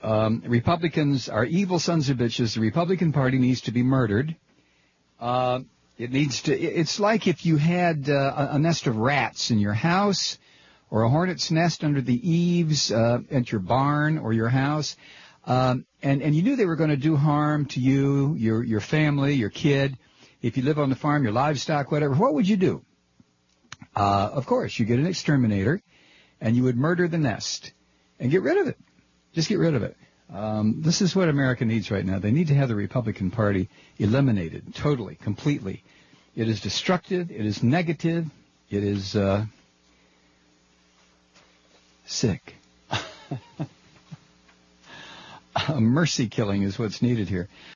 Republicans are evil sons of bitches. The Republican Party needs to be murdered. It's like if you had a nest of rats in your house or a hornet's nest under the eaves at your barn or your house, and you knew they were going to do harm to you, your family, your kid. If you live on the farm, your livestock, whatever, what would you do? Of course, you get an exterminator, and you would murder the nest and get rid of it. Just get rid of it. This is what America needs right now. They need to have the Republican Party eliminated totally, completely. It is destructive. It is negative. It is sick. A mercy killing is what's needed here.